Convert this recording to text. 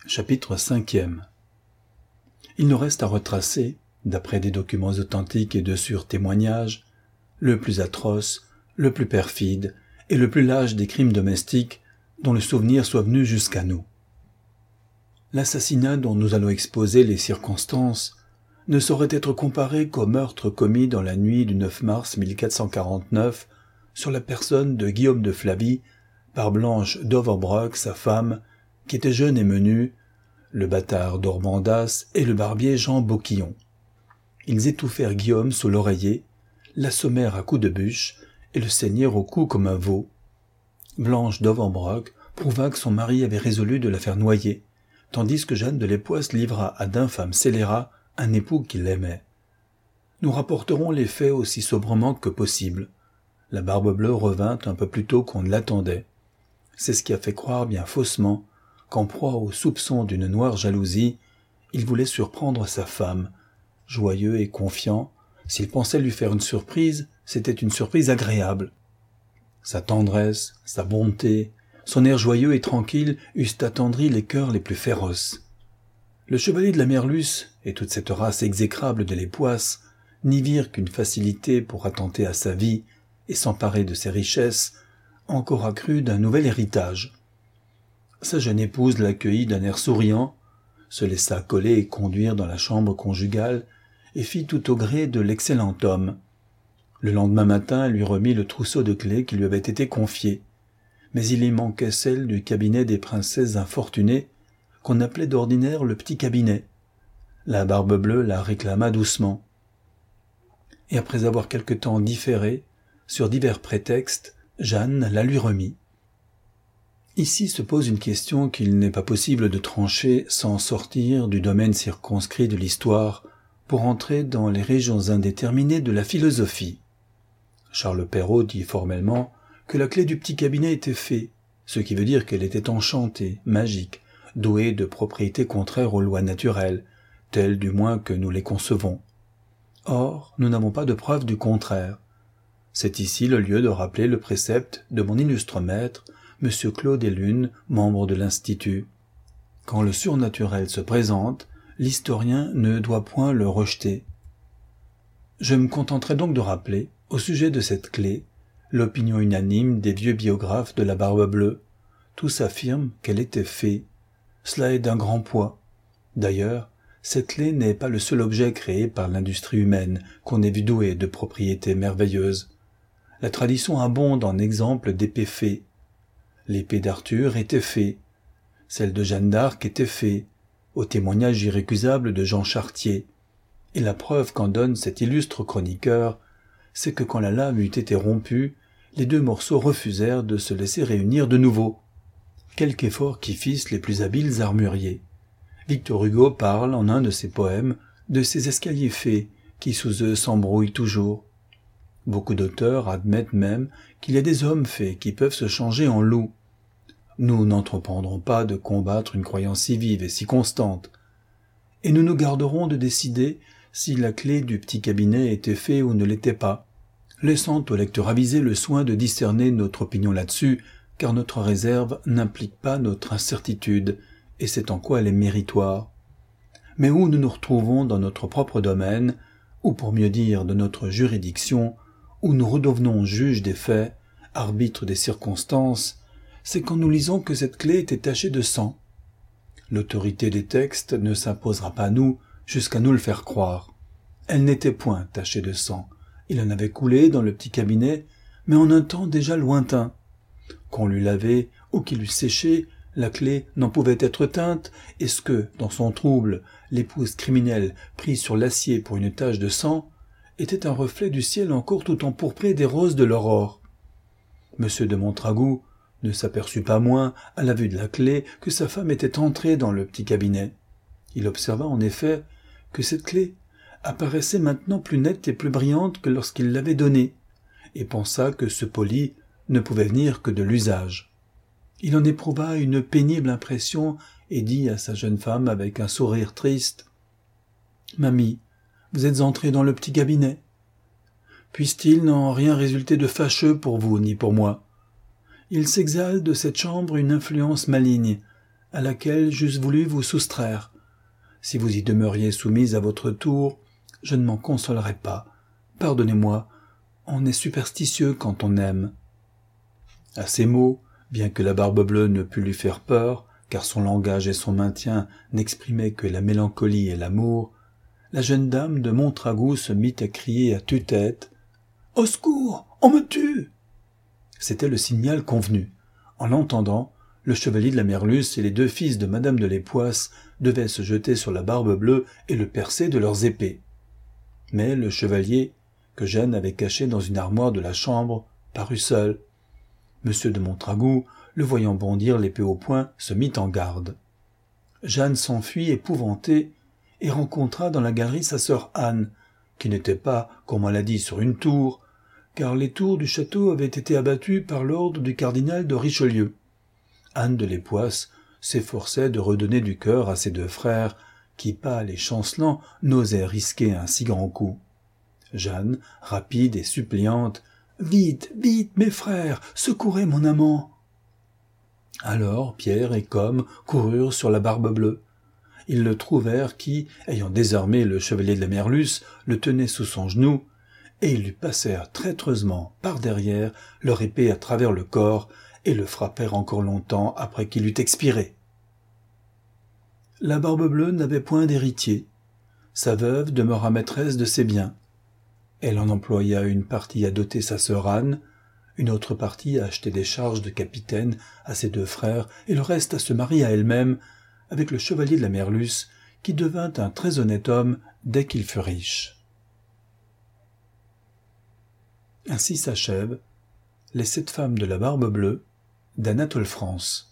Chapitre 5e. Il nous reste à retracer, d'après des documents authentiques et de sûrs témoignages, le plus atroce, le plus perfide et le plus lâche des crimes domestiques dont le souvenir soit venu jusqu'à nous. L'assassinat dont nous allons exposer les circonstances ne saurait être comparé qu'au meurtre commis dans la nuit du 9 mars 1449 sur la personne de Guillaume de Flavie par Blanche d'Overbroeck, sa femme, qui était jeune et menue, le bâtard d'Ormandas et le barbier Jean Beauquillon. Ils étouffèrent Guillaume sous l'oreiller, l'assommèrent à coups de bûche et le saignèrent au cou comme un veau. Blanche d'Overbroeck prouva que son mari avait résolu de la faire noyer, tandis que Jeanne de l'Époisse livra à d'infâmes scélérats un époux qui l'aimait. Nous rapporterons les faits aussi sobrement que possible. La Barbe-Bleue revint un peu plus tôt qu'on ne l'attendait. C'est ce qui a fait croire bien faussement qu'en proie au soupçon d'une noire jalousie, il voulait surprendre sa femme. Joyeux et confiant, s'il pensait lui faire une surprise, c'était une surprise agréable. Sa tendresse, sa bonté, son air joyeux et tranquille eussent attendri les cœurs les plus féroces. Le chevalier de la Merlusse et toute cette race exécrable de l'Époisse n'y virent qu'une facilité pour attenter à sa vie et s'emparer de ses richesses, encore accrues d'un nouvel héritage. Sa jeune épouse l'accueillit d'un air souriant, se laissa coller et conduire dans la chambre conjugale et fit tout au gré de l'excellent homme. Le lendemain matin, elle lui remit le trousseau de clés qui lui avait été confié, mais il y manquait celle du cabinet des princesses infortunées, qu'on appelait d'ordinaire le petit cabinet. La Barbe-Bleue la réclama doucement. Et après avoir quelque temps différé, sur divers prétextes, Jeanne la lui remit. Ici se pose une question qu'il n'est pas possible de trancher sans sortir du domaine circonscrit de l'histoire pour entrer dans les régions indéterminées de la philosophie. Charles Perrault dit formellement que la clé du petit cabinet était fée, ce qui veut dire qu'elle était enchantée, magique, douée de propriétés contraires aux lois naturelles, telles du moins que nous les concevons. Or, nous n'avons pas de preuve du contraire. C'est ici le lieu de rappeler le précepte de mon illustre maître, M. Claude Ellune, membre de l'Institut. Quand le surnaturel se présente, l'historien ne doit point le rejeter. Je me contenterai donc de rappeler, au sujet de cette clé, l'opinion unanime des vieux biographes de la Barbe-Bleue. Tous affirment qu'elle était fée. Cela est d'un grand poids. D'ailleurs, cette clé n'est pas le seul objet créé par l'industrie humaine qu'on ait vu doué de propriétés merveilleuses. La tradition abonde en exemples d'épées fées. L'épée d'Arthur était fée. Celle de Jeanne d'Arc était fée, au témoignage irrécusable de Jean Chartier. Et la preuve qu'en donne cet illustre chroniqueur, c'est que quand la lame eut été rompue, les deux morceaux refusèrent de se laisser réunir de nouveau. Quelque effort qu'y fissent les plus habiles armuriers. Victor Hugo parle, en un de ses poèmes, de ces escaliers fées qui sous eux s'embrouillent toujours. Beaucoup d'auteurs admettent même qu'il y a des hommes fées qui peuvent se changer en loups. Nous n'entreprendrons pas de combattre une croyance si vive et si constante, et nous nous garderons de décider si la clé du petit cabinet était fée ou ne l'était pas, laissant au lecteur avisé le soin de discerner notre opinion là-dessus, car notre réserve n'implique pas notre incertitude, et c'est en quoi elle est méritoire. Mais où nous nous retrouvons dans notre propre domaine, ou pour mieux dire de notre juridiction, où nous redevenons juges des faits, arbitres des circonstances, c'est quand nous lisons que cette clé était tachée de sang. L'autorité des textes ne s'imposera pas à nous jusqu'à nous le faire croire. Elle n'était point tachée de sang. Il en avait coulé dans le petit cabinet, mais en un temps déjà lointain. Qu'on l'eût lavé ou qu'il eût séché, la clé n'en pouvait être teinte, et ce que, dans son trouble, l'épouse criminelle prit sur l'acier pour une tache de sang, était un reflet du ciel encore tout empourpré des roses de l'aurore. Monsieur de Montragout ne s'aperçut pas moins, à la vue de la clé, que sa femme était entrée dans le petit cabinet. Il observa en effet que cette clé apparaissait maintenant plus nette et plus brillante que lorsqu'il l'avait donnée, et pensa que ce poli ne pouvait venir que de l'usage. Il en éprouva une pénible impression et dit à sa jeune femme avec un sourire triste « Mamie, vous êtes entrée dans le petit cabinet. Puisse-t-il n'en rien résulter de fâcheux pour vous ni pour moi ? Il s'exhale de cette chambre une influence maligne, à laquelle j'eusse voulu vous soustraire. Si vous y demeuriez soumise à votre tour, je ne m'en consolerais pas. Pardonnez-moi, on est superstitieux quand on aime. » À ces mots, bien que la Barbe-Bleue ne pût lui faire peur, car son langage et son maintien n'exprimaient que la mélancolie et l'amour, la jeune dame de Montragoux se mit à crier à tue-tête « Au secours, on me tue !» C'était le signal convenu. En l'entendant, le chevalier de la Merlusse et les 2 fils de madame de l'Époisse devaient se jeter sur la Barbe-Bleue et le percer de leurs épées. Mais le chevalier, que Jeanne avait caché dans une armoire de la chambre, parut seul. Monsieur de Montragoux, le voyant bondir l'épée au poing, se mit en garde. Jeanne s'enfuit épouvantée et rencontra dans la galerie sa sœur Anne, qui n'était pas, comme on l'a dit, sur une tour, car les tours du château avaient été abattues par l'ordre du cardinal de Richelieu. Anne de l'Époisse s'efforçait de redonner du cœur à ses 2 frères, qui, pâles et chancelants, n'osaient risquer un si grand coup. Jeanne, rapide et suppliante, « Vite, vite, mes frères, secourez mon amant !» Alors Pierre et Com coururent sur la Barbe-Bleue. Ils le trouvèrent qui, ayant désarmé le chevalier de la Merlusse, le tenait sous son genou, et ils lui passèrent traîtreusement par derrière leur épée à travers le corps et le frappèrent encore longtemps après qu'il eût expiré. La Barbe-Bleue n'avait point d'héritier. Sa veuve demeura maîtresse de ses biens. Elle en employa une partie à doter sa sœur Anne, une autre partie à acheter des charges de capitaine à ses 2 frères et le reste à se marier à elle-même avec le chevalier de la Merlusse, qui devint un très honnête homme dès qu'il fut riche. Ainsi s'achève Les 7 femmes de la Barbe-Bleue d'Anatole France.